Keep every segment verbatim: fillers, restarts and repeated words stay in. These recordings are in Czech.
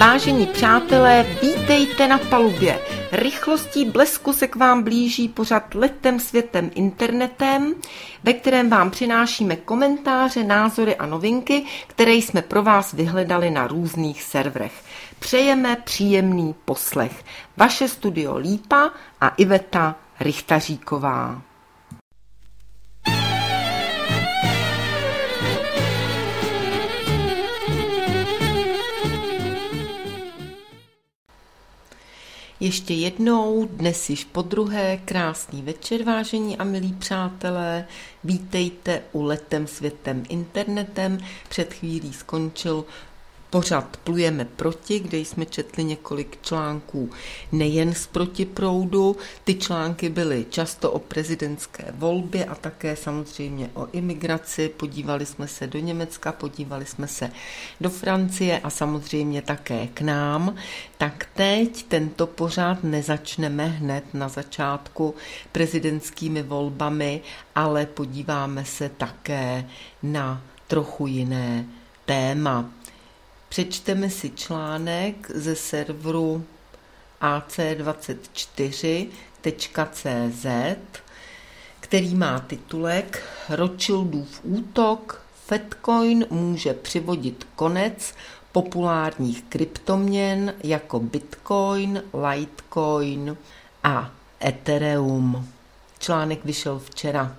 Vážení přátelé, vítejte na palubě. Rychlostí blesku se k vám blíží pořad Letem světem internetem, ve kterém vám přinášíme komentáře, názory a novinky, které jsme pro vás vyhledali na různých serverech. Přejeme příjemný poslech. Vaše studio Lípa a Iveta Richtaříková. Ještě jednou, dnes již podruhé, krásný večer, vážení a milí přátelé. Vítejte u Letem světem internetem. Před chvílí skončil pořad Plujeme proti, kde jsme četli několik článků nejen z protiproudu. Ty články byly často o prezidentské volbě a také samozřejmě o imigraci. Podívali jsme se do Německa, podívali jsme se do Francie a samozřejmě také k nám. Tak teď tento pořad nezačneme hned na začátku prezidentskými volbami, ale podíváme se také na trochu jiné téma. Přečteme si článek ze serveru A C dvacet čtyři tečka cé zet, který má titulek Rothschildův útok, Fedcoin může přivodit konec populárních kryptoměn jako Bitcoin, Litecoin a Ethereum. Článek vyšel včera.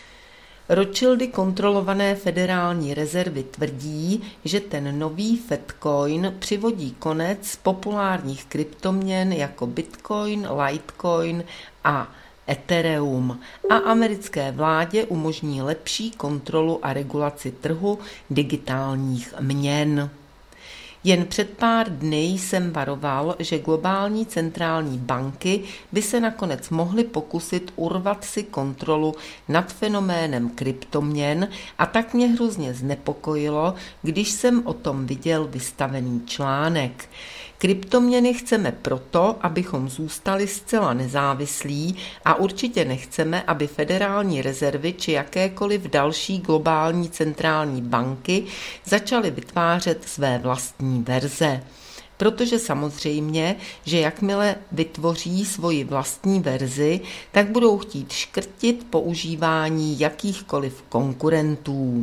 Rothschildy kontrolované federální rezervy tvrdí, že ten nový Fedcoin přivodí konec populárních kryptoměn jako Bitcoin, Litecoin a Ethereum a americké vládě umožní lepší kontrolu a regulaci trhu digitálních měn. Jen před pár dny jsem varoval, že globální centrální banky by se nakonec mohly pokusit urvat si kontrolu nad fenoménem kryptoměn a tak mě hrozně znepokojilo, když jsem o tom viděl vystavený článek. Kryptoměny chceme proto, abychom zůstali zcela nezávislí a určitě nechceme, aby federální rezervy či jakékoliv další globální centrální banky začaly vytvářet své vlastní verze. Protože samozřejmě, že jakmile vytvoří svoji vlastní verzi, tak budou chtít škrtit používání jakýchkoliv konkurentů.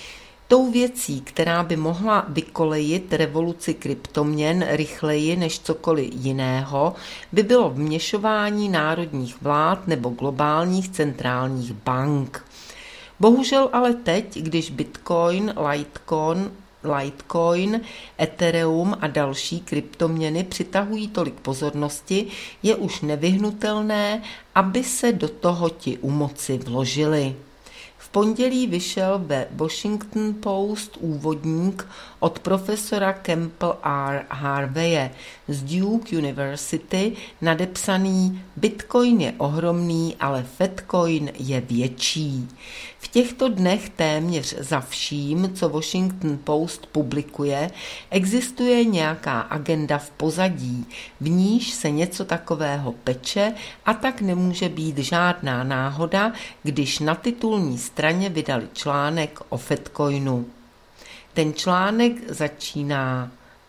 Tou věcí, která by mohla vykolejit revoluci kryptoměn rychleji než cokoliv jiného, by bylo vměšování národních vlád nebo globálních centrálních bank. Bohužel ale teď, když Bitcoin, Litecoin, Litecoin, Ethereum a další kryptoměny přitahují tolik pozornosti, je už nevyhnutelné, aby se do toho ti u moci vložili. V pondělí vyšel ve Washington Post úvodník od profesora Campbell R. Harveye z Duke University nadepsaný Bitcoin je ohromný, ale Fedcoin je větší. V těchto dnech téměř za vším, co Washington Post publikuje, existuje nějaká agenda v pozadí, v níž se něco takového peče a tak nemůže být žádná náhoda, když na titulní straně vydali článek o Fedcoinu. Ten článek začíná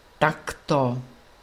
takto.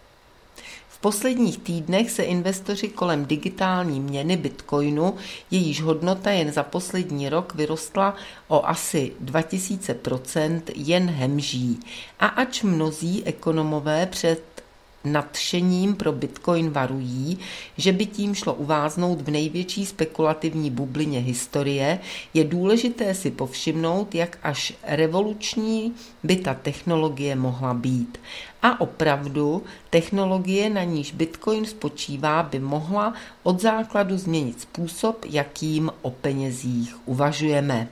V posledních týdnech se investoři kolem digitální měny Bitcoinu, jejíž hodnota jen za poslední rok vyrostla o asi dva tisíce procent, jen hemží. A ač mnozí ekonomové před nadšením pro Bitcoin varují, že by tím šlo uváznout v největší spekulativní bublině historie, je důležité si povšimnout, jak až revoluční by ta technologie mohla být. A opravdu, technologie, na níž Bitcoin spočívá, by mohla od základu změnit způsob, jakým o penězích uvažujeme.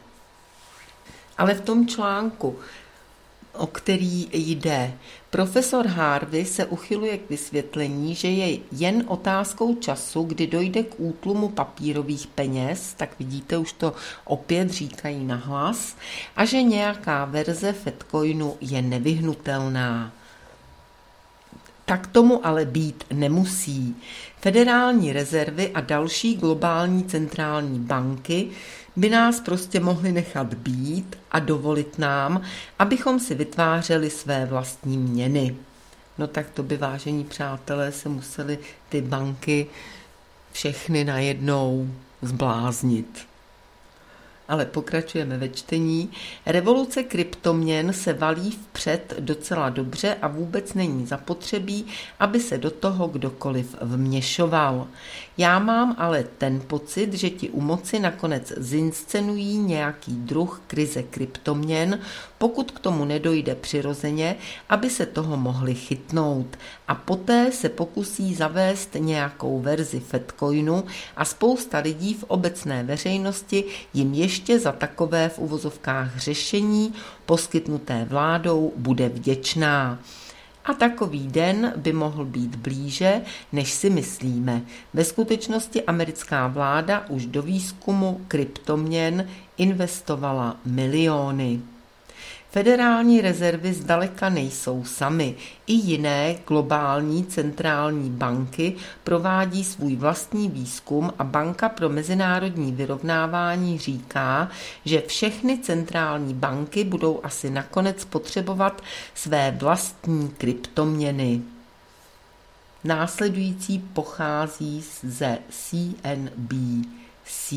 Ale v tom článku, o který jde, profesor Harvey se uchyluje k vysvětlení, že je jen otázkou času, kdy dojde k útlumu papírových peněz, tak vidíte, už to opět říkají nahlas, a že nějaká verze Fedcoinu je nevyhnutelná. Tak tomu ale být nemusí. Federální rezervy a další globální centrální banky by nás prostě mohli nechat být a dovolit nám, abychom si vytvářeli své vlastní měny. no tak to by, vážení přátelé, se museli ty banky všechny najednou zbláznit. Ale pokračujeme ve čtení. Revoluce kryptoměn se valí vpřed docela dobře a vůbec není zapotřebí, aby se do toho kdokoliv vměšoval. Já mám ale ten pocit, že ti u moci nakonec zinscenují nějaký druh krize kryptoměn, pokud k tomu nedojde přirozeně, aby se toho mohli chytnout. A poté se pokusí zavést nějakou verzi Fedcoinu a spousta lidí v obecné veřejnosti jim ještě za takové v uvozovkách řešení poskytnuté vládou bude vděčná. A takový den by mohl být blíže, než si myslíme. Ve skutečnosti americká vláda už do výzkumu kryptoměn investovala miliony. Federální rezervy zdaleka nejsou samy. I jiné globální centrální banky provádí svůj vlastní výzkum a Banka pro mezinárodní vyrovnávání říká, že všechny centrální banky budou asi nakonec potřebovat své vlastní kryptoměny. Následující pochází ze C N B C.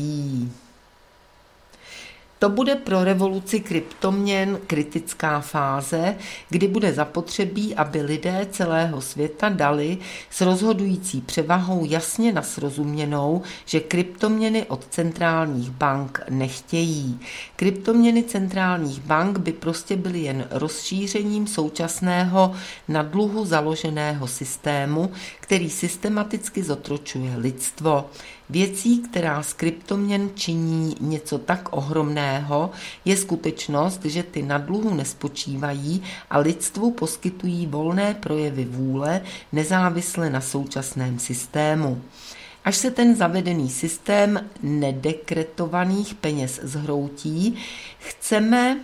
To bude pro revoluci kryptoměn kritická fáze, kdy bude zapotřebí, aby lidé celého světa dali s rozhodující převahou jasně na srozuměnou, že kryptoměny od centrálních bank nechtějí. Kryptoměny centrálních bank by prostě byly jen rozšířením současného na dluhu založeného systému, který systematicky zotročuje lidstvo. Věcí, která z kryptoměn činí něco tak ohromného, je skutečnost, že ty na dluhu nespočívají a lidstvu poskytují volné projevy vůle nezávisle na současném systému. Až se ten zavedený systém nedekretovaných peněz zhroutí, chceme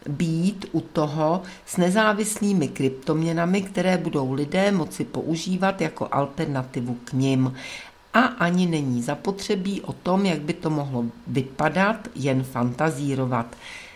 být u toho s nezávislými kryptoměnami, které budou lidé moci používat jako alternativu k nim. A ani není zapotřebí o tom, jak by to mohlo vypadat, jen fantazírovat.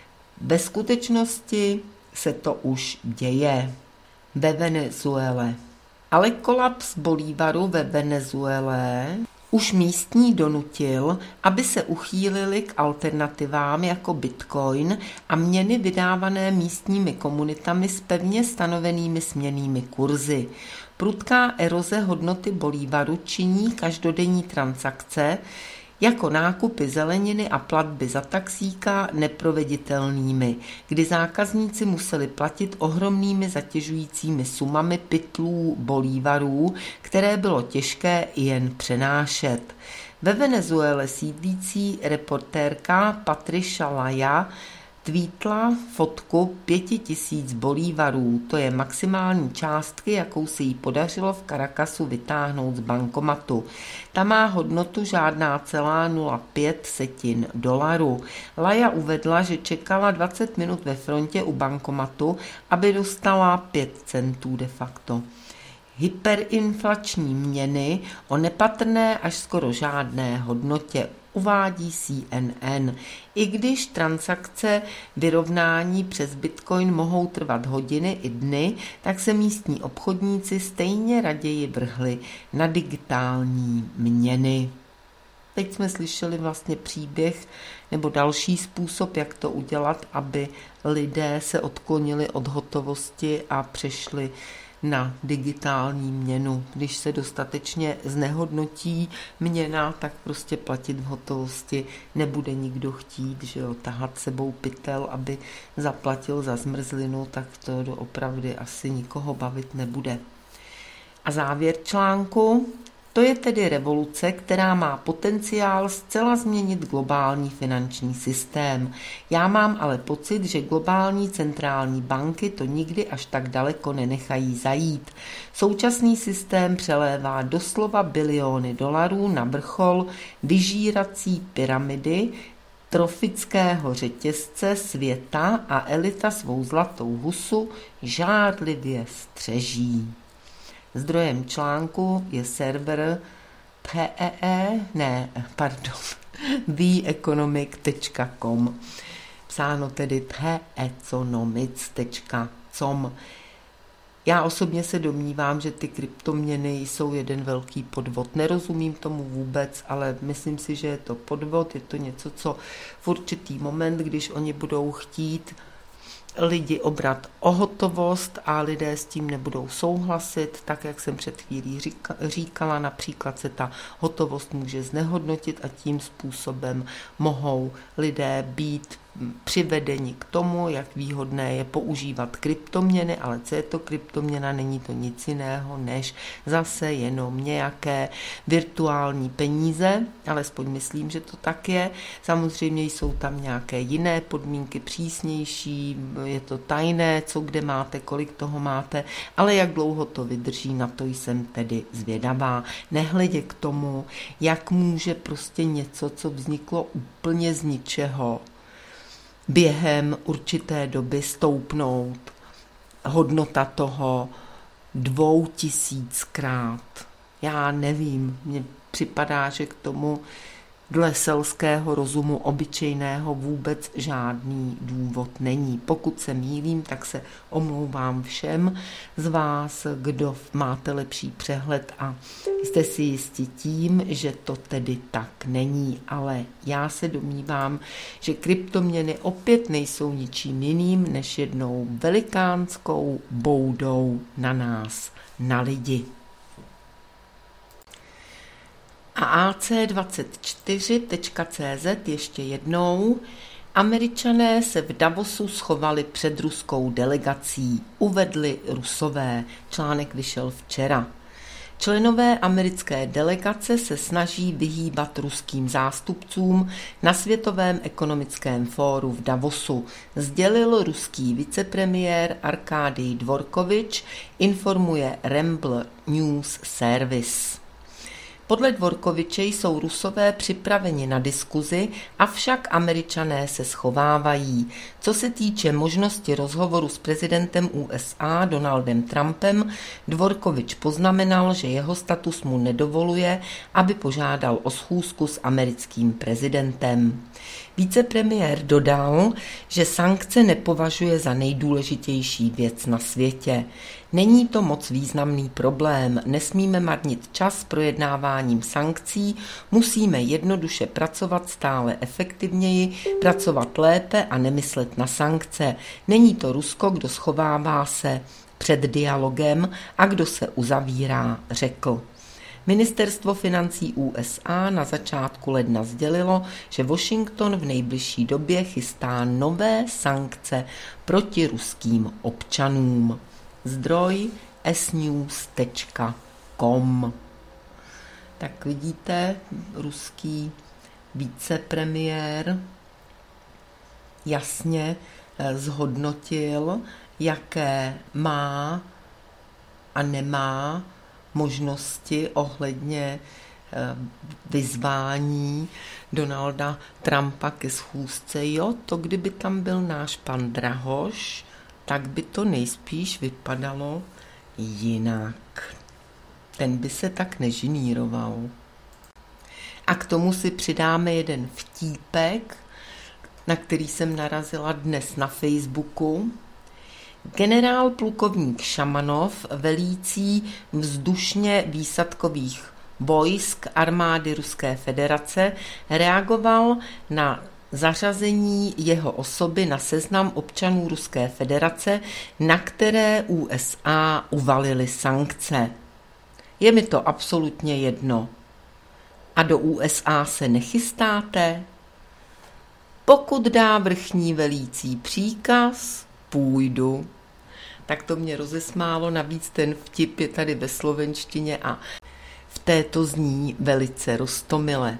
Ve skutečnosti se to už děje ve Venezuele. Ale kolaps bolívaru ve Venezuele už místní donutil, aby se uchýlili k alternativám jako Bitcoin a měny vydávané místními komunitami s pevně stanovenými směnnými kurzy. Prudká eroze hodnoty bolívaru činí každodenní transakce jako nákupy zeleniny a platby za taxíka neproveditelnými, kdy zákazníci museli platit ohromnými zatěžujícími sumami pytlů bolívarů, které bylo těžké jen přenášet. Ve Venezuele sídlící reportérka Patricia Laya tweetla fotku pěti tisíc bolívarů, to je maximální částky, jakou se jí podařilo v Caracasu vytáhnout z bankomatu. Ta má hodnotu žádná celá nula pět setin dolaru. Laja uvedla, že čekala dvacet minut ve frontě u bankomatu, aby dostala pět centů de facto. Hyperinflační měny o nepatrné až skoro žádné hodnotě, uvádí C N N. I když transakce vyrovnání přes Bitcoin mohou trvat hodiny i dny, tak se místní obchodníci stejně raději vrhli na digitální měny. Teď jsme slyšeli vlastně příběh nebo další způsob, jak to udělat, aby lidé se odklonili od hotovosti a přešli na digitální měnu. Když se dostatečně znehodnotí měna, tak prostě platit v hotovosti nebude nikdo chtít, že jo, tahat sebou pytel, aby zaplatil za zmrzlinu, tak to doopravdy asi nikoho bavit nebude. A závěr článku. To je tedy revoluce, která má potenciál zcela změnit globální finanční systém. Já mám ale pocit, že globální centrální banky to nikdy až tak daleko nenechají zajít. Současný systém přelévá doslova biliony dolarů na vrchol vyžírací pyramidy trofického řetězce světa a elita svou zlatou husu žádlivě střeží. Zdrojem článku je server P E E, ne, pardon, the economic tečka com, psáno tedy the economics tečka com. Já osobně se domnívám, že ty kryptoměny jsou jeden velký podvod. Nerozumím tomu vůbec, ale myslím si, že je to podvod, je to něco, co v určitý moment, když oni budou chtít lidi obrat o hotovost a lidé s tím nebudou souhlasit, tak jak jsem před chvílí říkala, například se ta hotovost může znehodnotit a tím způsobem mohou lidé být přivedeni k tomu, jak výhodné je používat kryptoměny, ale co je to kryptoměna, není to nic jiného, než zase jenom nějaké virtuální peníze, alespoň myslím, že to tak je. Samozřejmě jsou tam nějaké jiné podmínky, přísnější, je to tajné, co kde máte, kolik toho máte, ale jak dlouho to vydrží, na to jsem tedy zvědavá. Nehledě k tomu, jak může prostě něco, co vzniklo úplně z ničeho, během určité doby stoupnout hodnota toho dvou tisíckrát. Já nevím, mně připadá, že k tomu dle selského rozumu obyčejného vůbec žádný důvod není. Pokud se mýlím, tak se omlouvám všem z vás, kdo máte lepší přehled a jste si jistí tím, že to tedy tak není. Ale já se domnívám, že kryptoměny opět nejsou ničím jiným než jednou velikánskou boudou na nás, na lidi. A A C dvacet čtyři tečka cé zet ještě jednou. Američané se v Davosu schovali před ruskou delegací, uvedli Rusové. Článek vyšel včera. Členové americké delegace se snaží vyhýbat ruským zástupcům na Světovém ekonomickém fóru v Davosu, sdělil ruský vicepremiér Arkadij Dvorkovič, informuje Rambler News Service. Podle Dvorkoviče jsou Rusové připraveni na diskuzi, avšak Američané se schovávají. Co se týče možnosti rozhovoru s prezidentem U S A Donaldem Trumpem, Dvorkovič poznamenal, že jeho status mu nedovoluje, aby požádal o schůzku s americkým prezidentem. Vicepremiér dodal, že sankce nepovažuje za nejdůležitější věc na světě. Není to moc významný problém, nesmíme marnit čas projednáváním sankcí, musíme jednoduše pracovat stále efektivněji, pracovat lépe a nemyslet na sankce. Není to Rusko, kdo schovává se před dialogem a kdo se uzavírá, řekl. Ministerstvo financí U S A na začátku ledna sdělilo, že Washington v nejbližší době chystá nové sankce proti ruským občanům. Zdroj s news tečka com. Tak vidíte, ruský vicepremiér jasně zhodnotil, jaké má a nemá možnosti ohledně vyzvání Donalda Trumpa ke schůzce. Jo, to kdyby tam byl náš pan Drahoš, tak by to nejspíš vypadalo jinak. Ten by se tak nežiníroval. A k tomu si přidáme jeden vtípek, na který jsem narazila dnes na Facebooku. Generál plukovník Šamanov, velící vzdušně výsadkových vojsk armády Ruské federace, reagoval na zařazení jeho osoby na seznam občanů Ruské federace, na které U S A uvalily sankce. Je mi to absolutně jedno. A do U S A se nechystáte? Pokud dá vrchní velící příkaz, půjdu. Tak to mě rozesmálo, navíc ten vtip je tady ve slovenštině a v této zní velice roztomile.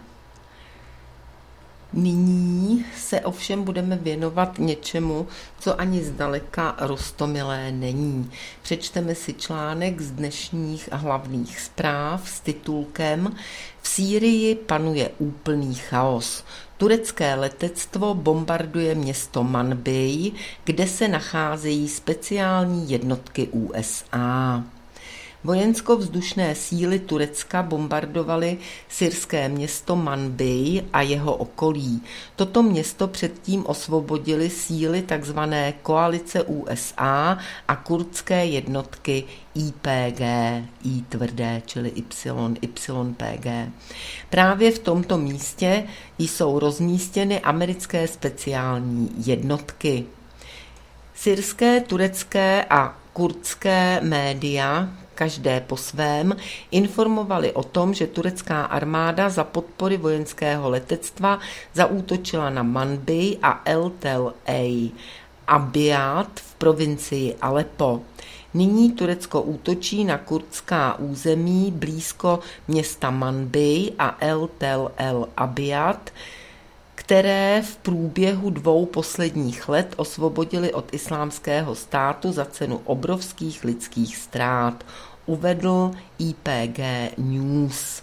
Nyní se ovšem budeme věnovat něčemu, co ani zdaleka roztomilé není. Přečteme si článek z dnešních hlavních zpráv s titulkem V Sýrii panuje úplný chaos. Turecké letectvo bombarduje město Manbij, kde se nacházejí speciální jednotky U S A. Vojensko-vzdušné síly Turecka bombardovaly syrské město Manbij a jeho okolí. Toto město předtím osvobodily síly tzv. Koalice U S A a kurdské jednotky Y P G, I tvrdé, čili Y, Y P G. Právě v tomto místě jsou rozmístěny americké speciální jednotky. Syrské, turecké a kurdské média, každé po svém, informovali o tom, že turecká armáda za podpory vojenského letectva zaútočila na Manbij a El Tel Ej Abyad v provincii Aleppo. Nyní Turecko útočí na kurdská území blízko města Manbij a El Tel El Abyad, které v průběhu dvou posledních let osvobodili od islámského státu za cenu obrovských lidských ztrát, uvedl Y P G News.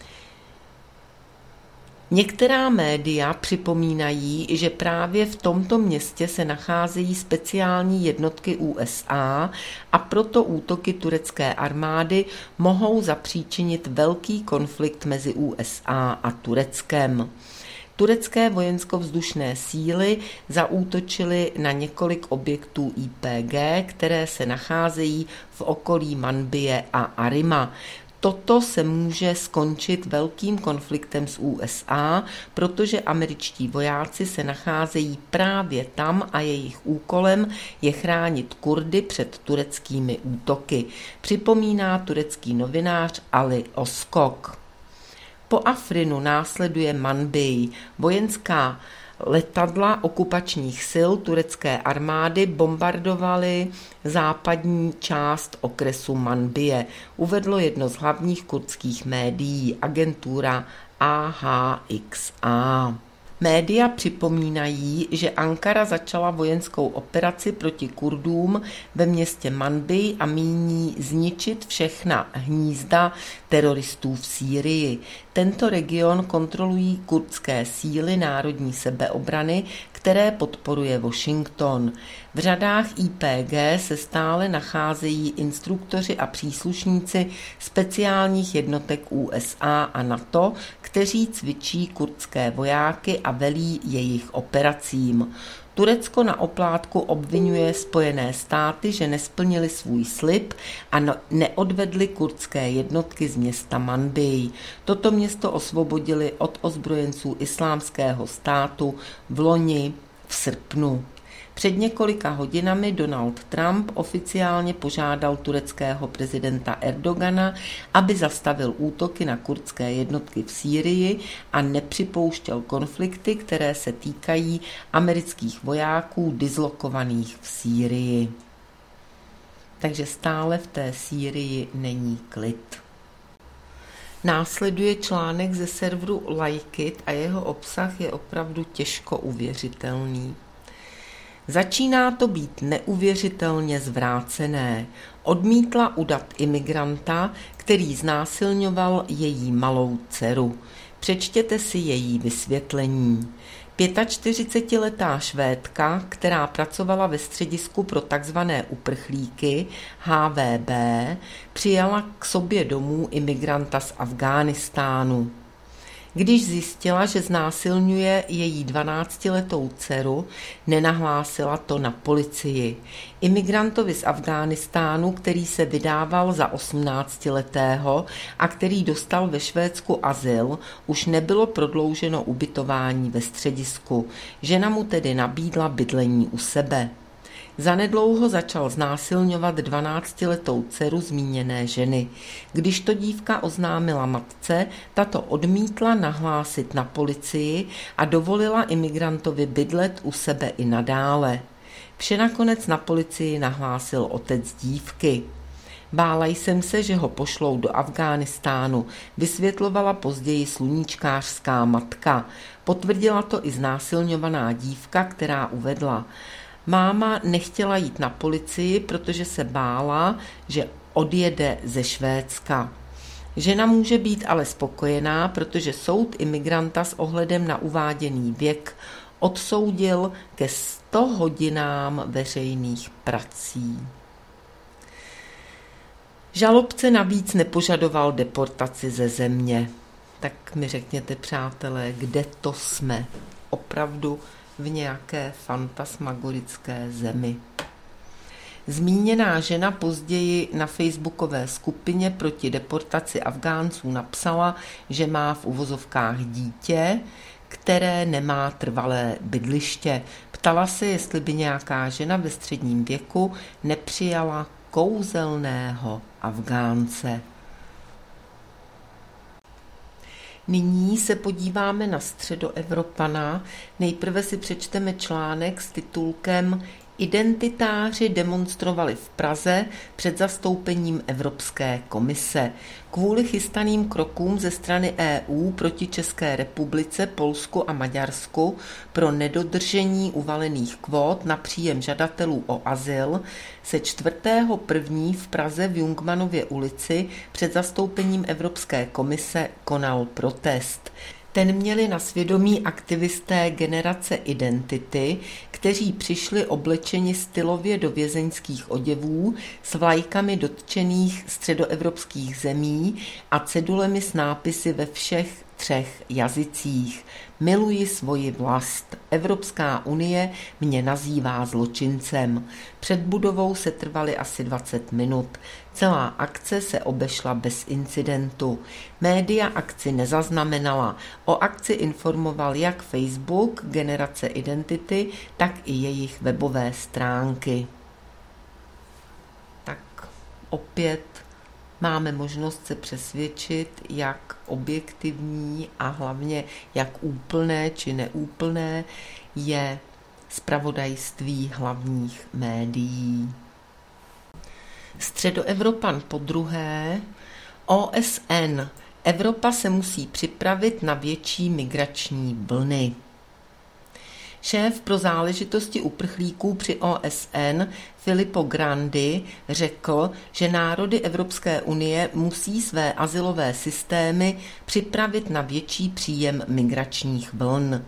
Některá média připomínají, že právě v tomto městě se nacházejí speciální jednotky U S A a proto útoky turecké armády mohou zapříčinit velký konflikt mezi U S A a Tureckem. Turecké vojensko-vzdušné síly zaútočily na několik objektů Y P G, které se nacházejí v okolí Manbije a Arima. Toto se může skončit velkým konfliktem s U S A, protože američtí vojáci se nacházejí právě tam a jejich úkolem je chránit Kurdy před tureckými útoky, připomíná turecký novinář Ali Oskok. Po Afrinu následuje Manbij. Vojenská letadla okupačních sil turecké armády bombardovaly západní část okresu Manbije, uvedlo jedno z hlavních kurdských médií, agentura A H X A. Média připomínají, že Ankara začala vojenskou operaci proti Kurdům ve městě Manbij a míní zničit všechna hnízda teroristů v Sýrii. Tento region kontrolují kurdské síly národní sebeobrany, které podporuje Washington. V řadách Y P G se stále nacházejí instruktoři a příslušníci speciálních jednotek U S A a NATO, kteří cvičí kurdské vojáky a velí jejich operacím. Turecko na oplátku obvinuje Spojené státy, že nesplnili svůj slib a neodvedli kurdské jednotky z města Manbij. Toto město osvobodili od ozbrojenců Islámského státu v loni v srpnu. Před několika hodinami Donald Trump oficiálně požádal tureckého prezidenta Erdogana, aby zastavil útoky na kurdské jednotky v Sýrii a nepřipouštěl konflikty, které se týkají amerických vojáků dislokovaných v Sýrii. Takže stále v té Sýrii není klid. Následuje článek ze serveru Lajkit a jeho obsah je opravdu těžko uvěřitelný. Začíná to být neuvěřitelně zvrácené. Odmítla udat imigranta, který znásilňoval její malou dceru. Přečtěte si její vysvětlení. čtyřicetiletá Švédka, která pracovala ve středisku pro takzvané uprchlíky H V B, přijala k sobě domů imigranta z Afghánistánu. Když zjistila, že znásilňuje její dvanáctiletou dceru, nenahlásila to na policii. Imigrantovi z Afghánistánu, který se vydával za osmnáctiletého a který dostal ve Švédsku azyl, už nebylo prodlouženo ubytování ve středisku. Žena mu tedy nabídla bydlení u sebe. Zanedlouho začal znásilňovat dvanáctiletou dceru zmíněné ženy. Když to dívka oznámila matce, tato odmítla nahlásit na policii a dovolila imigrantovi bydlet u sebe i nadále. Vše nakonec na policii nahlásil otec dívky. Bála jsem se, že ho pošlou do Afghánistánu, vysvětlovala později sluníčkářská matka. Potvrdila to i znásilňovaná dívka, která uvedla: máma nechtěla jít na policii, protože se bála, že odjede ze Švédska. Žena může být ale spokojená, protože soud imigranta s ohledem na uváděný věk odsoudil ke sto hodinám veřejných prací. Žalobce navíc nepožadoval deportaci ze země. Tak mi řekněte, přátelé, kde to jsme? Opravdu v nějaké fantasmagorické zemi. Zmíněná žena později na facebookové skupině proti deportaci Afgánců napsala, že má v uvozovkách dítě, které nemá trvalé bydliště. Ptala se, jestli by nějaká žena ve středním věku nepřijala kouzelného Afgánce. Nyní se podíváme na Středoevropana. Nejprve si přečteme článek s titulkem Identitáři demonstrovali v Praze před zastoupením Evropské komise. Kvůli chystaným krokům ze strany E U proti České republice, Polsku a Maďarsku pro nedodržení uvalených kvót na příjem žadatelů o azyl se čtvrtého prvního v Praze v Jungmannově ulici před zastoupením Evropské komise konal protest. Ten měli na svědomí aktivisté Generace Identity, kteří přišli oblečeni stylově do vězeňských oděvů s vlajkami dotčených středoevropských zemí a cedulemi s nápisy ve všech třech jazycích. Miluji svoji vlast. Evropská unie mě nazývá zločincem. Před budovou se trvaly asi dvacet minut. Celá akce se obešla bez incidentu. Média akci nezaznamenala. O akci informoval jak Facebook, Generace Identity, tak i jejich webové stránky. Tak opět máme možnost se přesvědčit, jak objektivní a hlavně jak úplné či neúplné je zpravodajství hlavních médií. Středoevropan podruhé. O S N. Evropa se musí připravit na větší migrační vlny. Šéf pro záležitosti uprchlíků při O S N Filippo Grandi řekl, že národy Evropské unie musí své azylové systémy připravit na větší příjem migračních vln.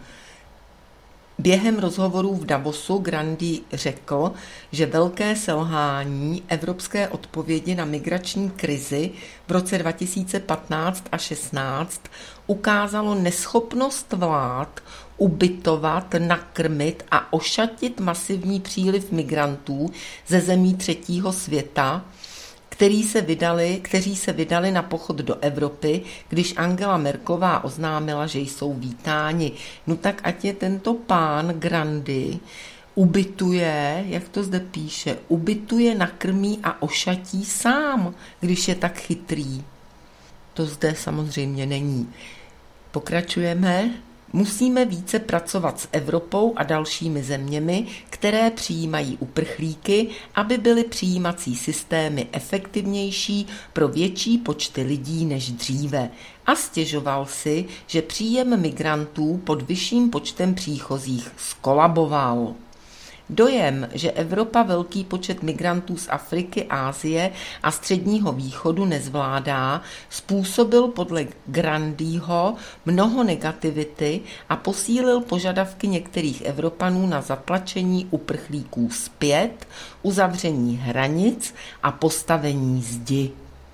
Během rozhovorů v Davosu Grandi řekl, že velké selhání evropské odpovědi na migrační krizi v roce dva tisíce patnáct a šestnáct ukázalo neschopnost vlád ubytovat, nakrmit a ošatit masivní příliv migrantů ze zemí třetího světa, který se vydali, kteří se vydali na pochod do Evropy, když Angela Merkelová oznámila, že jsou vítáni. No tak ať je tento pán Grandi ubytuje, jak to zde píše, ubytuje, nakrmí a ošatí sám, když je tak chytrý. To zde samozřejmě není. Pokračujeme. Musíme více pracovat s Evropou a dalšími zeměmi, které přijímají uprchlíky, aby byly přijímací systémy efektivnější pro větší počty lidí než dříve. A stěžoval si, že příjem migrantů pod vyšším počtem příchozích skolaboval. Dojem, že Evropa velký počet migrantů z Afriky, Asie a Středního východu nezvládá, způsobil podle Grandiho mnoho negativity a posílil požadavky některých Evropanů na zatlačení uprchlíků zpět, uzavření hranic a postavení zdi.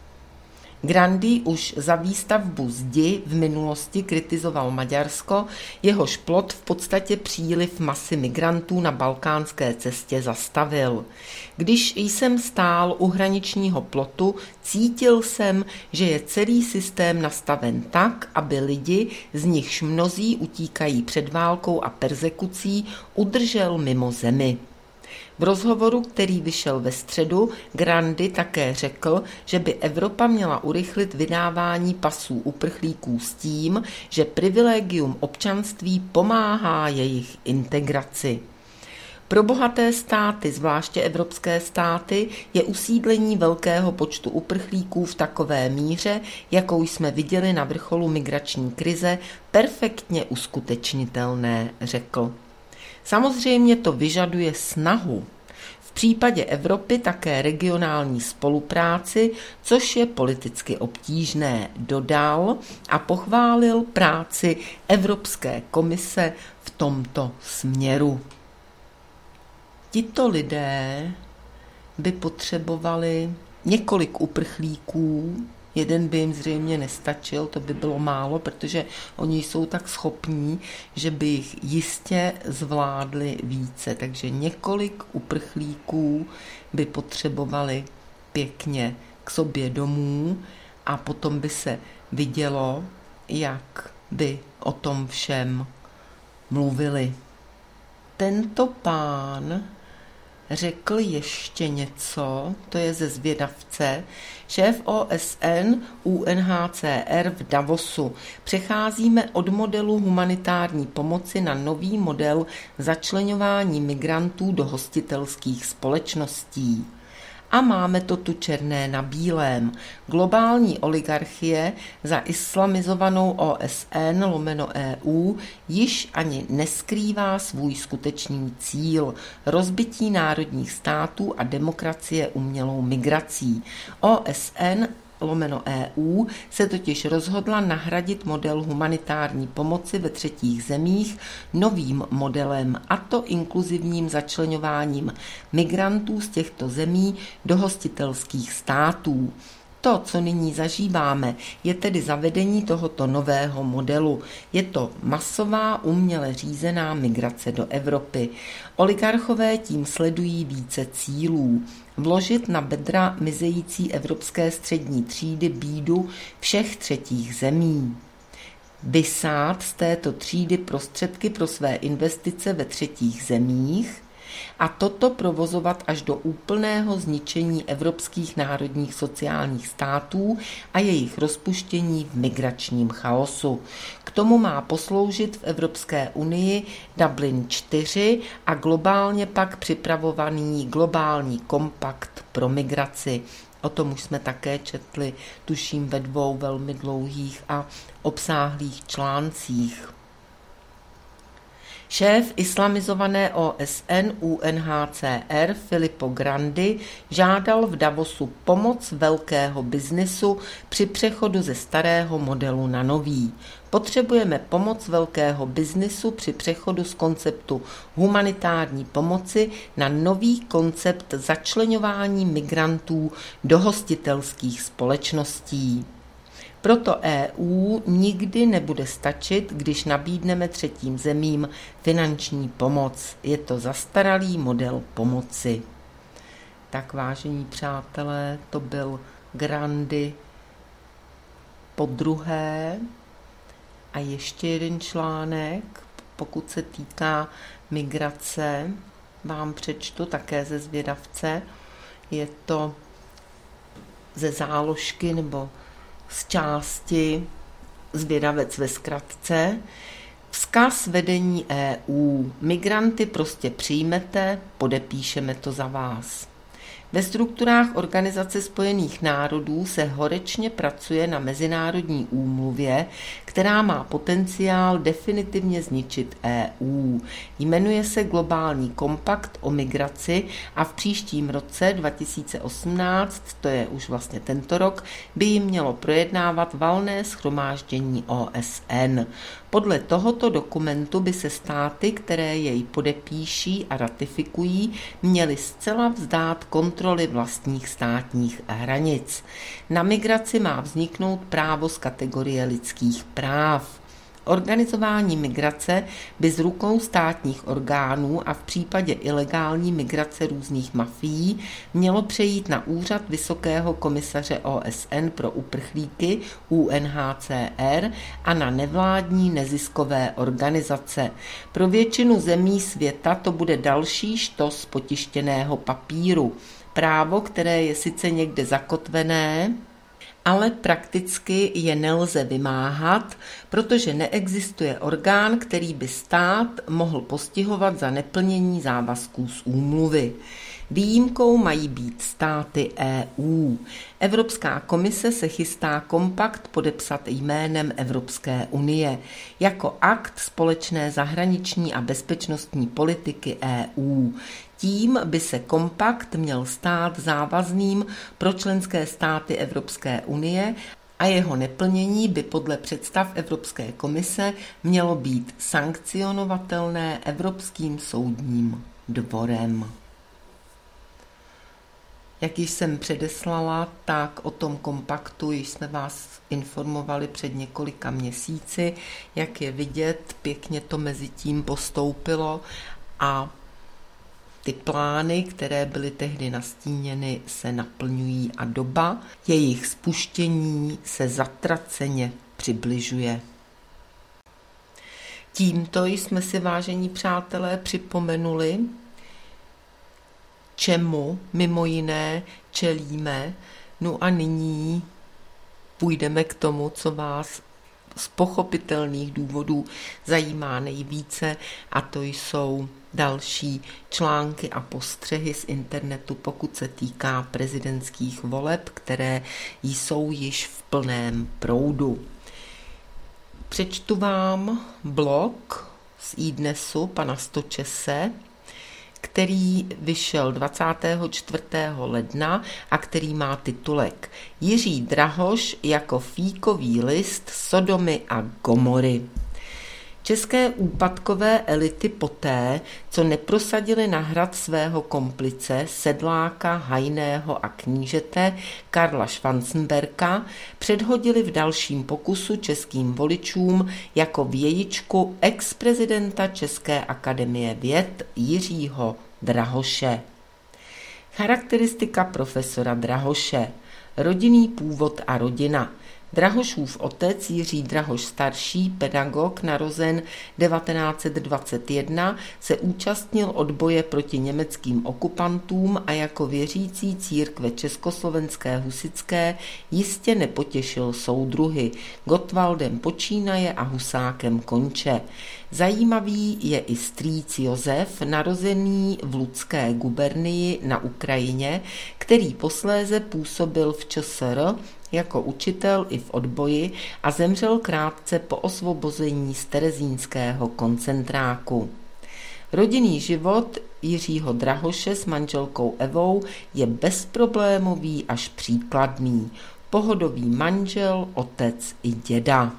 Grandi už za výstavbu zdi v minulosti kritizoval Maďarsko, jehož plot v podstatě příliv masy migrantů na balkánské cestě zastavil. Když jsem stál u hraničního plotu, cítil jsem, že je celý systém nastaven tak, aby lidi, z nichž mnozí utíkají před válkou a perzekucí, udržel mimo zemi. V rozhovoru, který vyšel ve středu, Grandi také řekl, že by Evropa měla urychlit vydávání pasů uprchlíků s tím, že privilegium občanství pomáhá jejich integraci. Pro bohaté státy, zvláště evropské státy, je usídlení velkého počtu uprchlíků v takové míře, jakou jsme viděli na vrcholu migrační krize, perfektně uskutečnitelné, řekl. Samozřejmě to vyžaduje snahu. V případě Evropy také regionální spolupráci, což je politicky obtížné, dodal a pochválil práci Evropské komise v tomto směru. Tito lidé by potřebovali několik uprchlíků. Jeden by jim zřejmě nestačil, to by bylo málo, protože oni jsou tak schopní, že by jich jistě zvládli více. Takže několik uprchlíků by potřebovali pěkně k sobě domů a potom by se vidělo, jak by o tom všem mluvili. Tento pán řekl ještě něco, to je ze zvědavce, šéf O S N U N H C R v Davosu. Přecházíme od modelu humanitární pomoci na nový model začleňování migrantů do hostitelských společností. A máme to tu černé na bílém. Globální oligarchie za islamizovanou O S N lomeno E U již ani neskrývá svůj skutečný cíl – rozbití národních států a demokracie umělou migrací. O S N lomeno E U se totiž rozhodla nahradit model humanitární pomoci ve třetích zemích novým modelem, a to inkluzivním začleňováním migrantů z těchto zemí do hostitelských států. To, co nyní zažíváme, je tedy zavedení tohoto nového modelu. Je to masová, uměle řízená migrace do Evropy. Oligarchové tím sledují více cílů. Vložit na bedra mizející evropské střední třídy bídu všech třetích zemí. Vysát z této třídy prostředky pro své investice ve třetích zemích a toto provozovat až do úplného zničení evropských národních sociálních států a jejich rozpuštění v migračním chaosu. K tomu má posloužit v Evropské unii Dublin čtyři a globálně pak připravovaný globální kompakt pro migraci. O tom už jsme také četli, tuším, ve dvou velmi dlouhých a obsáhlých článcích. Šéf islamizované O S N U N H C R Filippo Grandi žádal v Davosu pomoc velkého biznesu při přechodu ze starého modelu na nový. Potřebujeme pomoc velkého biznesu při přechodu z konceptu humanitární pomoci na nový koncept začleňování migrantů do hostitelských společností. Proto E U nikdy nebude stačit, když nabídneme třetím zemím finanční pomoc. Je to zastaralý model pomoci. Tak, vážení přátelé, to byl Grandi podruhé. A ještě jeden článek, pokud se týká migrace, vám přečtu také ze zvědavce. Je to ze záložky nebo z části Zvědavec ve zkratce. Vzkaz vedení E U. Migranty prostě přijmete, podepíšeme to za vás. Ve strukturách Organizace spojených národů se horečně pracuje na mezinárodní úmluvě, která má potenciál definitivně zničit E U. Jmenuje se Globální kompakt o migraci a v příštím roce dva tisíce osmnáct, to je už vlastně tento rok, by ji mělo projednávat valné shromáždění O S N. Podle tohoto dokumentu by se státy, které jej podepíší a ratifikují, měly zcela vzdát kontroly vlastních státních hranic. Na migraci má vzniknout právo z kategorie lidských práv. Organizování migrace by z rukou státních orgánů a v případě ilegální migrace různých mafií mělo přejít na úřad Vysokého komisaře O S N pro uprchlíky U N H C R a na nevládní neziskové organizace. Pro většinu zemí světa to bude další štos potištěného papíru. Právo, které je sice někde zakotvené, ale prakticky je nelze vymáhat, protože neexistuje orgán, který by stát mohl postihovat za neplnění závazků z úmluvy. Výjimkou mají být státy E U. Evropská komise se chystá kompakt podepsat jménem Evropské unie jako akt společné zahraniční a bezpečnostní politiky E U. Tím by se kompakt měl stát závazným pro členské státy Evropské unie a jeho neplnění by podle představ Evropské komise mělo být sankcionovatelné Evropským soudním dvorem. Jak již jsem předeslala, tak o tom kompaktu již jsme vás informovali před několika měsíci. Jak je vidět, pěkně to mezi tím postoupilo a ty plány, které byly tehdy nastíněny, se naplňují a doba jejich spuštění se zatraceně přibližuje. Tímto jsme si, vážení přátelé, připomenuli, čemu mimo jiné čelíme. No a nyní půjdeme k tomu, co vás z pochopitelných důvodů zajímá nejvíce, a to jsou další články a postřehy z internetu, pokud se týká prezidentských voleb, které jsou již v plném proudu. Přečtu vám blog z iDnesu pana Stočese, který vyšel dvacátého čtvrtého ledna a který má titulek Jiří Drahoš jako fíkový list Sodomy a Gomory. České úpadkové elity poté, co neprosadili na hrad svého komplice, sedláka, hajného a knížete Karla Schwarzenberga, předhodili v dalším pokusu českým voličům jako vějičku ex-prezidenta České akademie věd Jiřího Drahoše. Charakteristika profesora Drahoše. Rodinný původ a rodina. Drahošův otec Jiří Drahoš starší, pedagog, narozen devatenáct set dvacet jedna, se účastnil odboje proti německým okupantům a jako věřící církve československé husitské jistě nepotěšil soudruhy Gottwaldem Počínaje a Husákem Konče. Zajímavý je i strýc Josef, narozený v Ludské gubernii na Ukrajině, který posléze působil v ČSR jako učitel i v odboji a zemřel krátce po osvobození z terezínského koncentráku. Rodinný život Jiřího Drahoše s manželkou Evou je bezproblémový až příkladný. Pohodový manžel, otec i děda.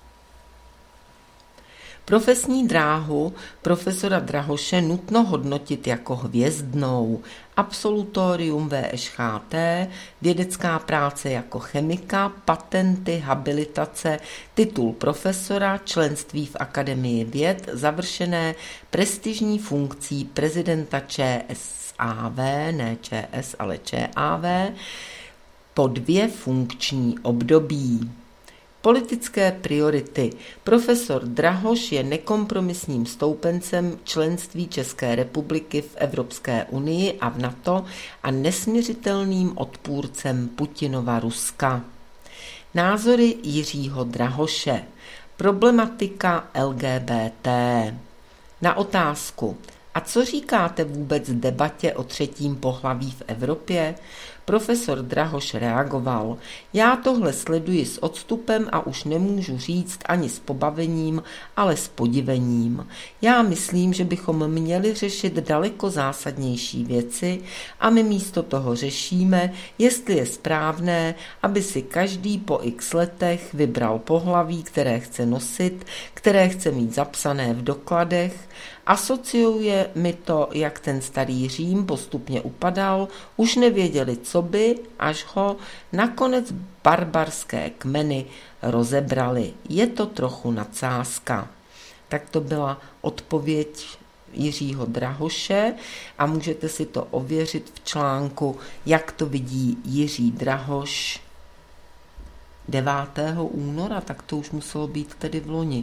Profesní dráhu profesora Drahoše nutno hodnotit jako hvězdnou. Absolutorium V Š Ch T, vědecká práce jako chemika, patenty, habilitace, titul profesora, členství v Akademii věd, završené prestižní funkcí prezidenta Č S A V, ne Č S, ale Č A V, po dvě funkční období. Politické priority. Profesor Drahoš je nekompromisním stoupencem členství České republiky v Evropské unii a v NATO a nesmiřitelným odpůrcem Putinova Ruska. Názory Jiřího Drahoše. Problematika L G B T. Na otázku: a co říkáte vůbec debatě o třetím pohlaví v Evropě? Profesor Drahoš reagoval: já tohle sleduji s odstupem a už nemůžu říct ani s pobavením, ale s podivením. Já myslím, že bychom měli řešit daleko zásadnější věci a my místo toho řešíme, jestli je správné, aby si každý po x letech vybral pohlaví, které chce nosit, které chce mít zapsané v dokladech. Asociuje mi to, jak ten starý Řím postupně upadal, už nevěděli, co by, až ho nakonec barbarské kmeny rozebrali. Je to trochu nadsázka. Tak to byla odpověď Jiřího Drahoše a můžete si to ověřit v článku Jak to vidí Jiří Drahoš devátého února, tak to už muselo být tedy v loni.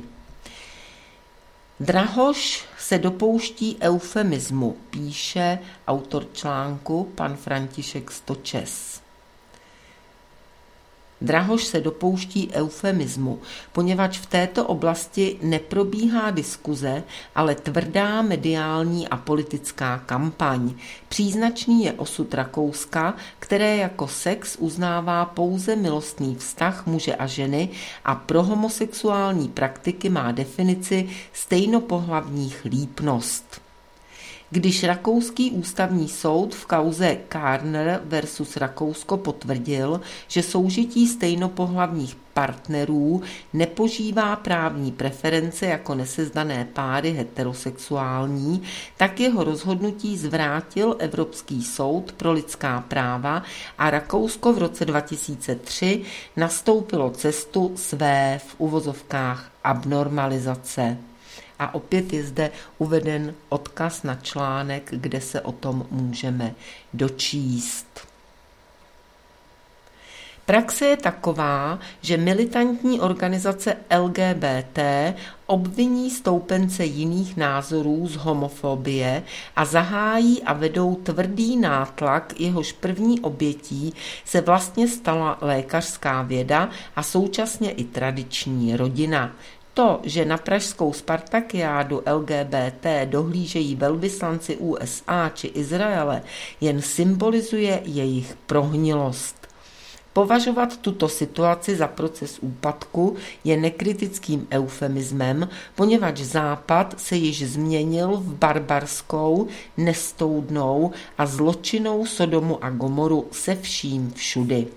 Drahoš se dopouští eufemismu, píše autor článku pan František Stočes. Drahoš se dopouští eufemismu, poněvadž v této oblasti neprobíhá diskuze, ale tvrdá mediální a politická kampaň. Příznačný je osud Rakouska, které jako sex uznává pouze milostný vztah muže a ženy a pro homosexuální praktiky má definici stejnopohlavní chlípnost. Když rakouský ústavní soud v kauze Karner versus Rakousko potvrdil, že soužití stejnopohlavních partnerů nepožívá právní preference jako nesezdané páry heterosexuální, tak jeho rozhodnutí zvrátil Evropský soud pro lidská práva a Rakousko v roce dva tisíce tři nastoupilo cestu své v uvozovkách abnormalizace. A opět je zde uveden odkaz na článek, kde se o tom můžeme dočíst. Praxe je taková, že militantní organizace L G B T obviní stoupence jiných názorů z homofobie a zahájí a vedou tvrdý nátlak, jehož první obětí se vlastně stala lékařská věda a současně i tradiční rodina. To, že na pražskou Spartakiádu L G B T dohlížejí velvyslanci U S A či Izraele, jen symbolizuje jejich prohnilost. Považovat tuto situaci za proces úpadku je nekritickým eufemismem, poněvadž Západ se již změnil v barbarskou, nestoudnou a zločinnou Sodomu a Gomoru se vším všudy.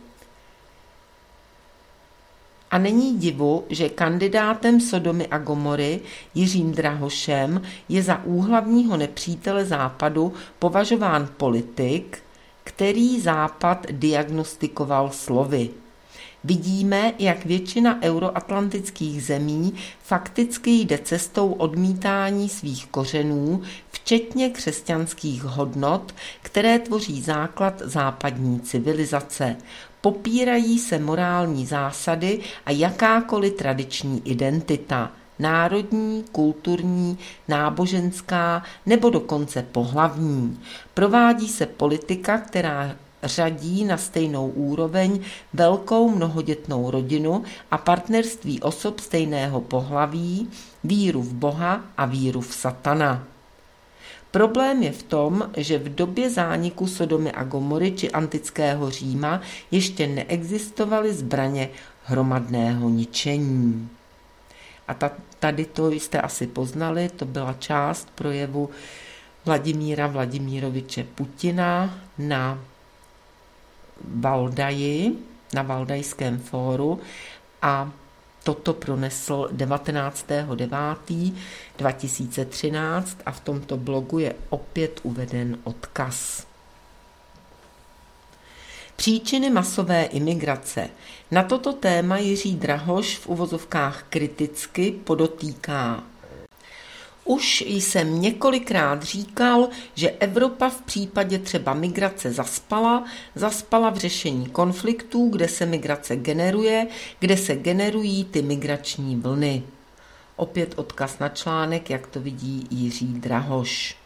A není divu, že kandidátem Sodomy a Gomory Jiřím Drahošem je za úhlavního nepřítele Západu považován politik, který Západ diagnostikoval slovy. Vidíme, jak většina euroatlantických zemí fakticky jde cestou odmítání svých kořenů, včetně křesťanských hodnot, které tvoří základ západní civilizace. Popírají se morální zásady a jakákoliv tradiční identita, národní, kulturní, náboženská nebo dokonce pohlavní. Provádí se politika, která řadí na stejnou úroveň velkou mnohodětnou rodinu a partnerství osob stejného pohlaví, víru v Boha a víru v Satana. Problém je v tom, že v době zániku Sodomy a Gomory či antického Říma ještě neexistovaly zbraně hromadného ničení. A ta, tady to jste asi poznali, to byla část projevu Vladimíra Vladimíroviče Putina na Valdaji, na Valdajském fóru a toto pronesl devatenáctého devátého dva tisíce třináct a v tomto blogu je opět uveden odkaz. Příčiny masové imigrace. Na toto téma Jiří Drahoš v uvozovkách kriticky podotýká. Už jsem několikrát říkal, že Evropa v případě třeba migrace zaspala, zaspala v řešení konfliktů, kde se migrace generuje, kde se generují ty migrační vlny. Opět odkaz na článek, jak to vidí Jiří Drahoš.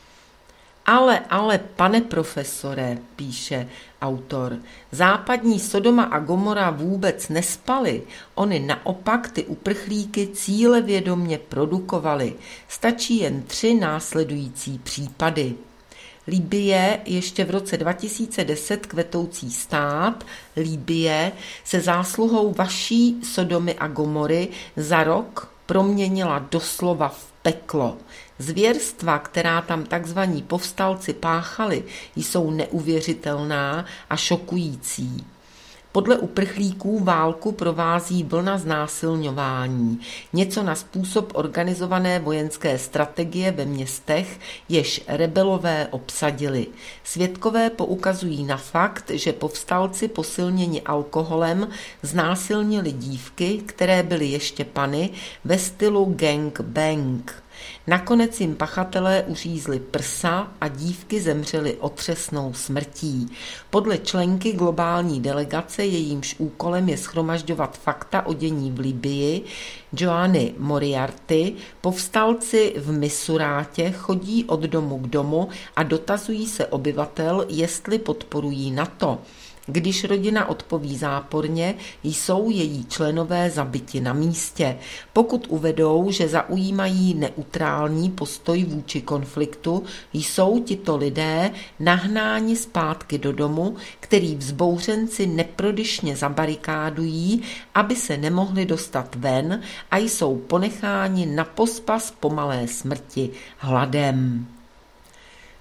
Ale, ale, pane profesore, píše autor, západní Sodoma a Gomora vůbec nespaly, oni naopak ty uprchlíky cílevědomě produkovaly. Stačí jen tři následující případy. Libye, ještě v roce dva tisíce deset kvetoucí stát, Libye se zásluhou vaší Sodomy a Gomory za rok proměnila doslova v peklo. Zvěrstva, která tam takzvaní povstalci páchali, jsou neuvěřitelná a šokující. Podle uprchlíků válku provází vlna znásilňování, něco na způsob organizované vojenské strategie ve městech, jež rebelové obsadili. Svědkové poukazují na fakt, že povstalci posilněni alkoholem znásilnili dívky, které byly ještě pany, ve stylu gang bang. Nakonec jim pachatelé uřízli prsa a dívky zemřely otřesnou smrtí. Podle členky globální delegace, jejímž úkolem je shromažďovat fakta o dění v Libyi, Joanny Moriarty, povstalci v Misurátě chodí od domu k domu a dotazují se obyvatel, jestli podporují NATO. Když rodina odpoví záporně, jsou její členové zabiti na místě. Pokud uvedou, že zaujímají neutrální postoj vůči konfliktu, jsou tito lidé nahnáni zpátky do domu, který vzbouřenci neprodyšně zabarikádují, aby se nemohli dostat ven a jsou ponecháni na pospas pomalé smrti hladem.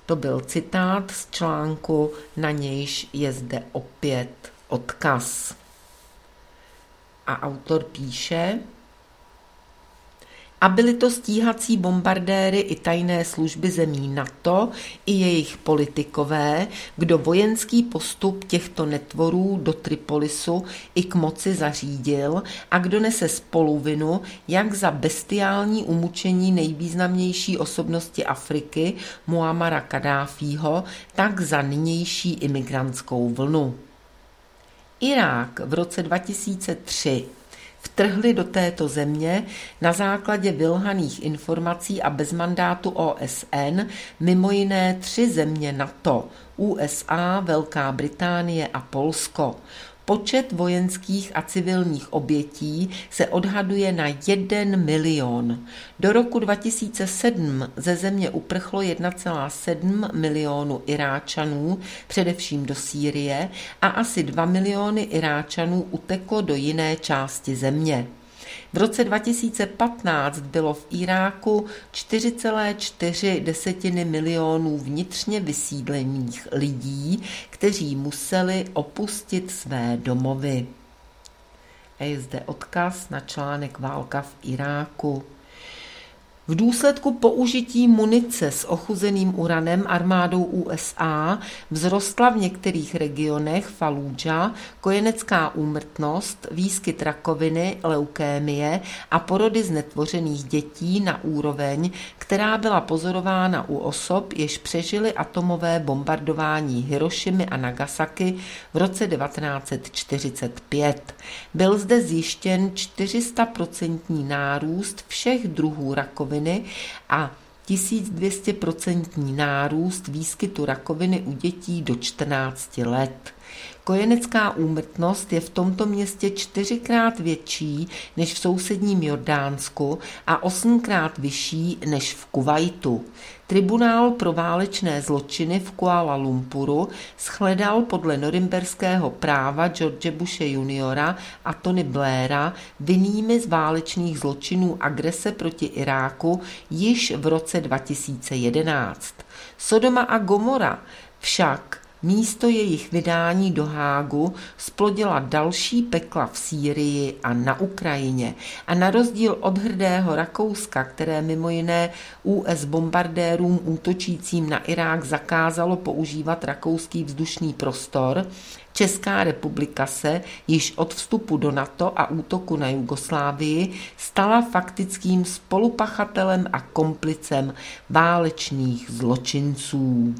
To byl citát z článku, na nějž je zde opět odkaz. A autor píše: a byly to stíhací bombardéry i tajné služby zemí NATO, i jejich politikové, kdo vojenský postup těchto netvorů do Tripolisu i k moci zařídil a kdo nese spoluvinu jak za bestiální umučení nejvýznamnější osobnosti Afriky Muammara Kaddáfího, tak za nynější imigrantskou vlnu. Irák v roce dva tisíce tři vtrhli do této země na základě vylhaných informací a bez mandátu O S N mimo jiné tři země NATO, U S A, Velká Británie a Polsko. Počet vojenských a civilních obětí se odhaduje na jeden milion. Do roku dva tisíce sedm ze země uprchlo jedna celá sedm milionu Iráčanů, především do Sýrie, a asi dva miliony Iráčanů uteklo do jiné části země. V roce dva tisíce patnáct bylo v Iráku čtyři celé čtyři milionů vnitřně vysídlených lidí, kteří museli opustit své domovy. A je zde odkaz na článek Válka v Iráku. V důsledku použití munice s ochuzeným uranem armádou U S A vzrostla v některých regionech Falúdža kojenecká úmrtnost, výskyt rakoviny, leukémie a porody znetvořených dětí na úroveň, která byla pozorována u osob, jež přežily atomové bombardování Hirošimy a Nagasaki v roce devatenáct set čtyřicet pět. Byl zde zjištěn čtyři sta procent nárůst všech druhů rakoviny a tisíc dvě stě procent nárůst výskytu rakoviny u dětí do čtrnácti let. Kojenecká úmrtnost je v tomto městě čtyřikrát větší než v sousedním Jordánsku a osmkrát vyšší než v Kuvajtu. Tribunál pro válečné zločiny v Kuala Lumpuru shledal podle norimberského práva George Bushe juniora a Tony Blaira vinnými z válečných zločinů agrese proti Iráku již v roce dva tisíce jedenáct. Sodoma a Gomora však místo jejich vydání do Hágu splodila další pekla v Sýrii a na Ukrajině a na rozdíl od hrdého Rakouska, které mimo jiné U S bombardérům útočícím na Irák zakázalo používat rakouský vzdušný prostor, Česká republika se již od vstupu do NATO a útoku na Jugoslávii stala faktickým spolupachatelem a komplicem válečných zločinců.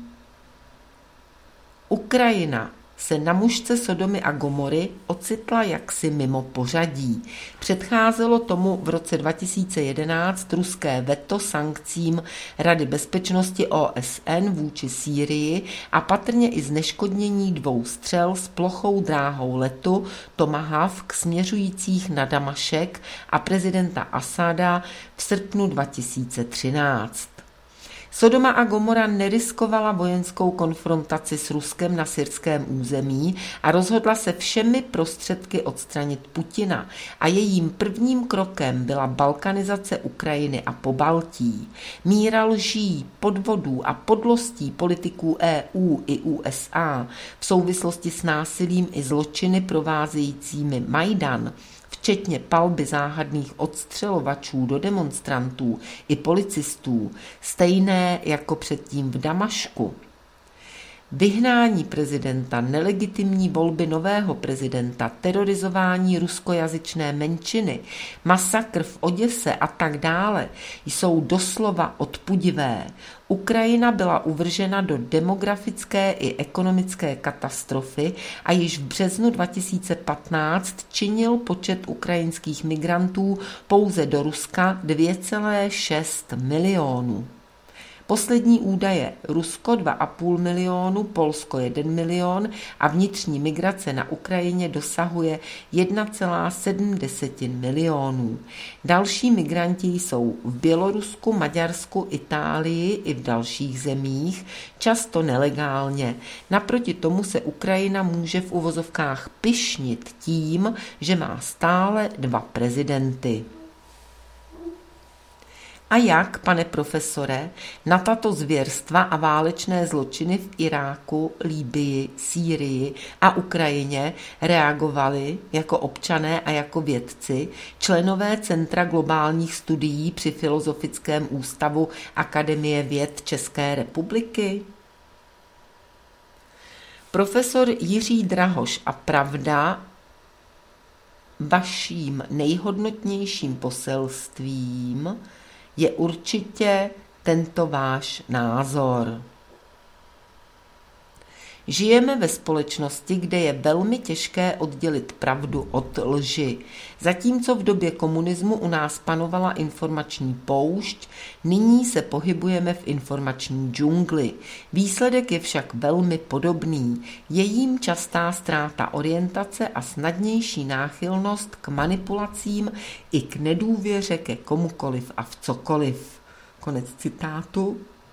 Ukrajina se na mušce Sodomy a Gomory ocitla jaksi mimo pořadí. Předcházelo tomu v roce dva tisíce jedenáct ruské veto sankcím Rady bezpečnosti O S N vůči Sýrii a patrně i zneškodnění dvou střel s plochou dráhou letu Tomahawk směřujících na Damašek a prezidenta Asada v srpnu dva tisíce třináct. Sodoma a Gomora neriskovala vojenskou konfrontaci s Ruskem na syrském území a rozhodla se všemi prostředky odstranit Putina a jejím prvním krokem byla balkanizace Ukrajiny a Pobaltí. Míra lží, podvodů a podlostí politiků E U i U S A v souvislosti s násilím i zločiny provázejícími Majdan, včetně palby záhadných odstřelovačů do demonstrantů i policistů, stejné jako předtím v Damašku. Vyhnání prezidenta, nelegitimní volby nového prezidenta, terorizování ruskojazyčné menšiny, masakr v Oděse a tak dále jsou doslova odpudivé. Ukrajina byla uvržena do demografické i ekonomické katastrofy a již v březnu dva tisíce patnáct činil počet ukrajinských migrantů pouze do Ruska dvě celé šest milionů. Poslední údaje: Rusko dva a půl milionu, Polsko jeden milion a vnitřní migrace na Ukrajině dosahuje jedna celá sedm milionů. Další migranti jsou v Bělorusku, Maďarsku, Itálii i v dalších zemích, často nelegálně. Naproti tomu se Ukrajina může v uvozovkách pyšnit tím, že má stále dva prezidenty. A jak, pane profesore, na tato zvěrstva a válečné zločiny v Iráku, Libyi, Sýrii a Ukrajině reagovali jako občané a jako vědci, členové Centra globálních studií při Filozofickém ústavu Akademie věd České republiky? Profesor Jiří Drahoš a pravda, vaším nejhodnotnějším poselstvím je určitě tento váš názor. Žijeme ve společnosti, kde je velmi těžké oddělit pravdu od lži. Zatímco v době komunismu u nás panovala informační poušť, nyní se pohybujeme v informační džungli. Výsledek je však velmi podobný. Je jím častá ztráta orientace a snadnější náchylnost k manipulacím i k nedůvěře ke komukoliv a v cokoliv. Konec citátu.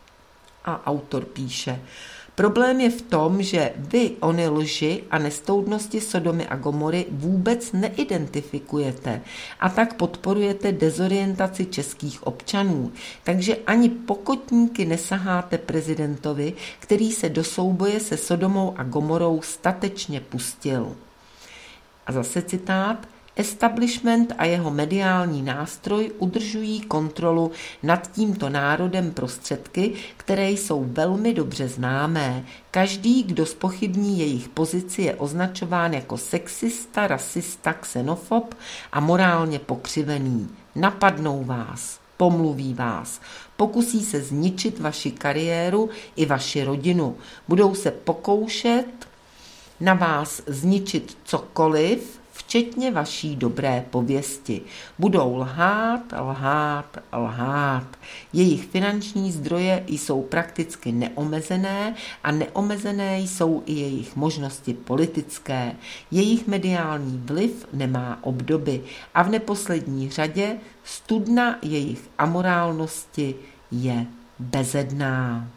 A autor píše: problém je v tom, že vy ony lži a nestoudnosti Sodomy a Gomory vůbec neidentifikujete a tak podporujete dezorientaci českých občanů. Takže ani pokotníky nesaháte prezidentovi, který se do souboje se Sodomou a Gomorou statečně pustil. A zase citát: establishment a jeho mediální nástroj udržují kontrolu nad tímto národem prostředky, které jsou velmi dobře známé. Každý, kdo zpochybní jejich pozici, je označován jako sexista, rasista, xenofob a morálně pokřivený. Napadnou vás, pomluví vás, pokusí se zničit vaši kariéru i vaši rodinu. Budou se pokoušet na vás zničit cokoliv, včetně vaší dobré pověsti. Budou lhát, lhát, lhát. Jejich finanční zdroje jsou prakticky neomezené a neomezené jsou i jejich možnosti politické. Jejich mediální vliv nemá obdoby a v neposlední řadě studna jejich amorálnosti je bezedná.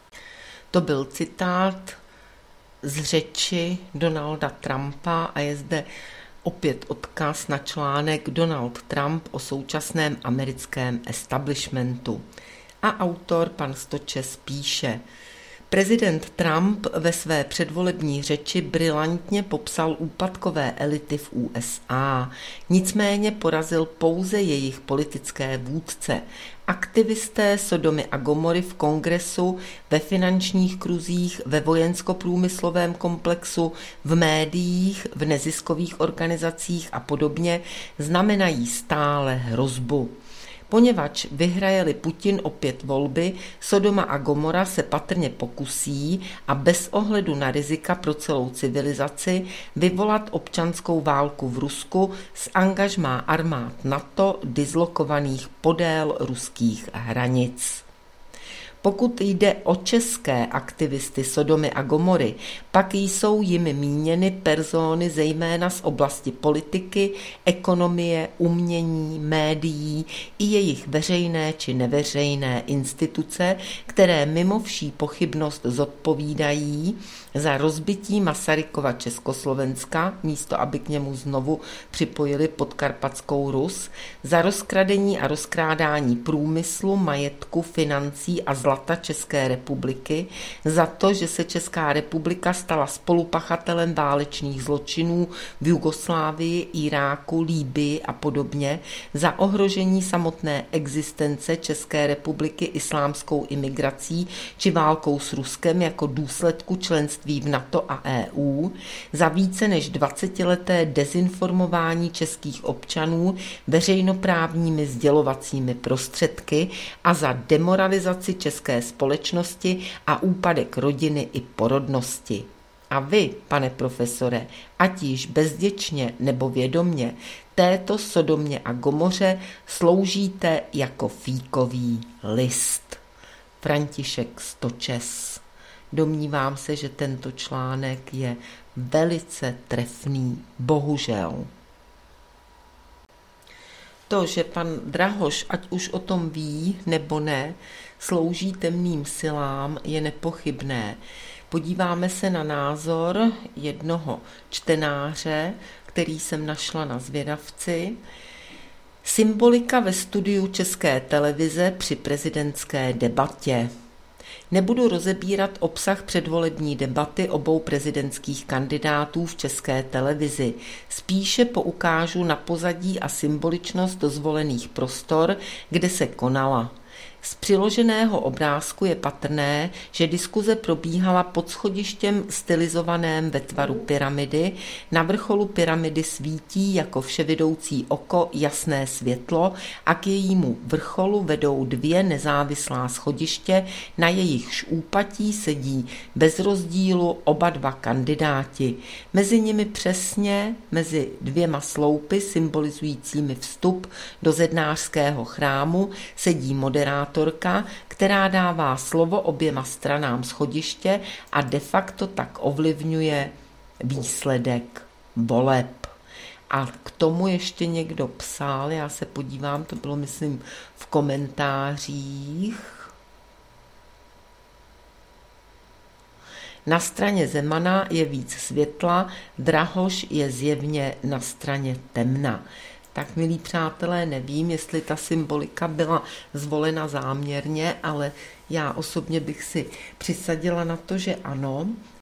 To byl citát z řeči Donalda Trumpa a je zde opět odkaz na článek Donald Trump o současném americkém establishmentu. A autor pan Stočes píše: prezident Trump ve své předvolební řeči brilantně popsal úpadkové elity v U S A, nicméně porazil pouze jejich politické vůdce. Aktivisté Sodomy a Gomory v kongresu, ve finančních kruzích, ve vojensko-průmyslovém komplexu, v médiích, v neziskových organizacích a podobně znamenají stále hrozbu. Poněvadž vyhraje-li Putin opět volby, Sodoma a Gomora se patrně pokusí a bez ohledu na rizika pro celou civilizaci vyvolat občanskou válku v Rusku s angažmá armád NATO dislokovaných podél ruských hranic. Pokud jde o české aktivisty Sodomy a Gomory, pak jsou jimi míněny persony zejména z oblasti politiky, ekonomie, umění, médií i jejich veřejné či neveřejné instituce, které mimo vší pochybnost zodpovídají za rozbití Masarykova Československa, místo aby k němu znovu připojili Podkarpatskou Rus, za rozkradení a rozkrádání průmyslu, majetku, financí a zlata České republiky, za to, že se Česká republika stala spolupachatelem válečných zločinů v Jugoslávii, Iráku, Libyi a podobně, za ohrožení samotné existence České republiky islámskou imigrací či válkou s Ruskem jako důsledku členství v NATO a E U, za více než dvacetileté dezinformování českých občanů veřejnoprávními sdělovacími prostředky a za demoralizaci české společnosti a úpadek rodiny i porodnosti. A vy, pane profesore, ať již bezděčně nebo vědomně, této Sodomě a Gomoře sloužíte jako fíkový list. František Stočes. Domnívám se, že tento článek je velice trefný, bohužel. To, že pan Drahoš, ať už o tom ví nebo ne, slouží temným silám, je nepochybné. Podíváme se na názor jednoho čtenáře, který jsem našla na Zvědavci. Symbolika ve studiu České televize při prezidentské debatě. Nebudu rozebírat obsah předvolební debaty obou prezidentských kandidátů v České televizi. Spíše poukážu na pozadí a symboličnost zvolených prostor, kde se konala. Z přiloženého obrázku je patrné, že diskuze probíhala pod schodištěm stylizovaném ve tvaru pyramidy. Na vrcholu pyramidy svítí jako vševidoucí oko jasné světlo a k jejímu vrcholu vedou dvě nezávislá schodiště, na jejichž úpatí sedí bez rozdílu oba dva kandidáti. Mezi nimi přesně, mezi dvěma sloupy symbolizujícími vstup do zednářského chrámu, sedí moderátor, která dává slovo oběma stranám schodiště a de facto tak ovlivňuje výsledek voleb. A k tomu ještě někdo psal, já se podívám, to bylo myslím v komentářích. Na straně Zemana je víc světla, Drahoš je zjevně na straně temna. Tak, milí přátelé, nevím, jestli ta symbolika byla zvolena záměrně, ale já osobně bych si přisadila na to, že ano.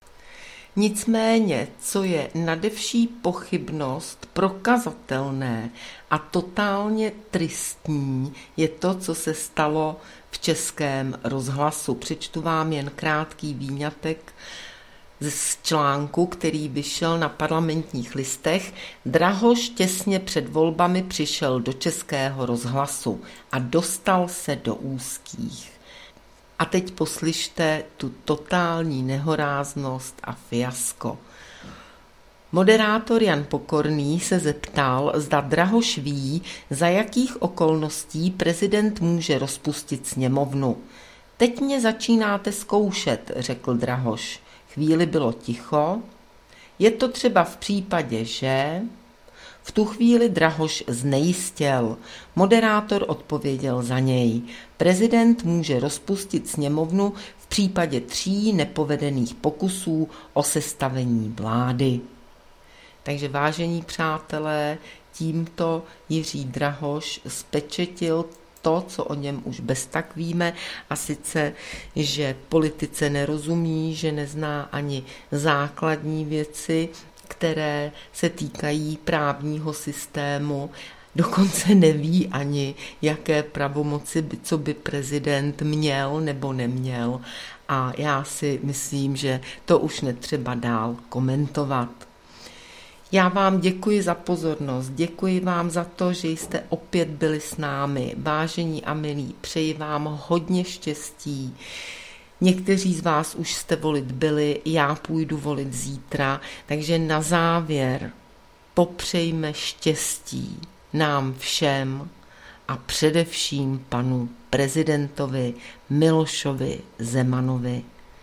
Nicméně, co je nadevší pochybnost prokazatelné a totálně tristní, je to, co se stalo v Českém rozhlasu. Přečtu vám jen krátký výňatek z článku, který vyšel na Parlamentních listech. Drahoš těsně před volbami přišel do Českého rozhlasu a dostal se do úzkých. A teď poslyšte tu totální nehoráznost a fiasko. Moderátor Jan Pokorný se zeptal, zda Drahoš ví, za jakých okolností prezident může rozpustit sněmovnu. Teď mě začínáte zkoušet, řekl Drahoš. Chvíli bylo ticho. Je to třeba v případě, že... V tu chvíli Drahoš znejistěl. Moderátor odpověděl za něj. Prezident může rozpustit sněmovnu v případě tří nepovedených pokusů o sestavení vlády. Takže, vážení přátelé, tímto Jiří Drahoš spečetil to, co o něm už bez tak víme, a sice, že politice nerozumí, že nezná ani základní věci, které se týkají právního systému, dokonce neví ani, jaké pravomoci by, co by prezident měl nebo neměl. A já si myslím, že to už netřeba dál komentovat. Já vám děkuji za pozornost, děkuji vám za to, že jste opět byli s námi. Vážení a milí, přeji vám hodně štěstí. Někteří z vás už jste volit byli, já půjdu volit zítra, takže na závěr popřejme štěstí nám všem a především panu prezidentovi Milošovi Zemanovi.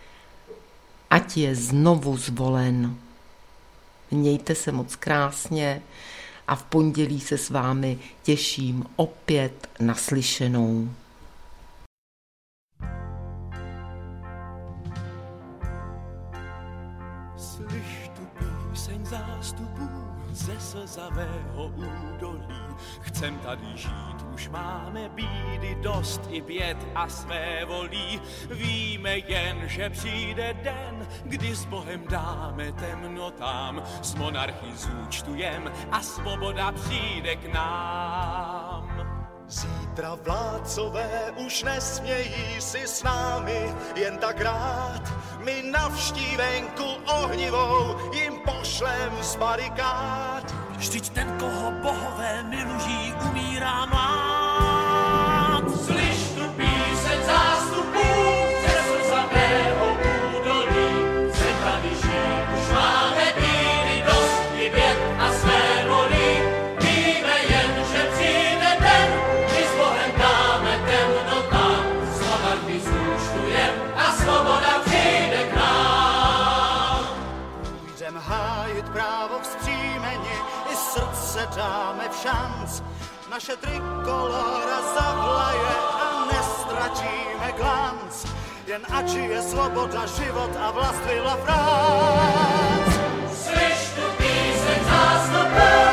Ať je znovu zvolen. Mějte se moc krásně a v pondělí se s vámi těším opět naslyšenou. Slyš tu píseň zástupů ze slzavého údolí. Chcem tady žít, už máme bídy dost i běd a své volí. Víme jen, že přijde den, kdy s Bohem dáme temnotám, s monarchií zúčtujem a svoboda přijde k nám. Zítra vládcové už nesmějí si s námi jen tak rád. My navštívenku ohnivou jim pošlem z barikád. Vždyť ten, koho bohové milují, umírá mlád. Slyš tu píseň zástupů ze slzavého údolí. Chcem tady žít, už máme bídy dost i běd a své volí. Víme jen, že přijde den, kdy s Bohem dáme temnotám, s monarchií zúčtujem a svoboda přijde k nám. Půjdem hájit právo vzpřímeni, i srdce dáme v šanc. Naše trikolora zavlaje a nestratíme glanc. Jen ať je svoboda, život a vlast, Vila France. Slyš tu píseň zástupů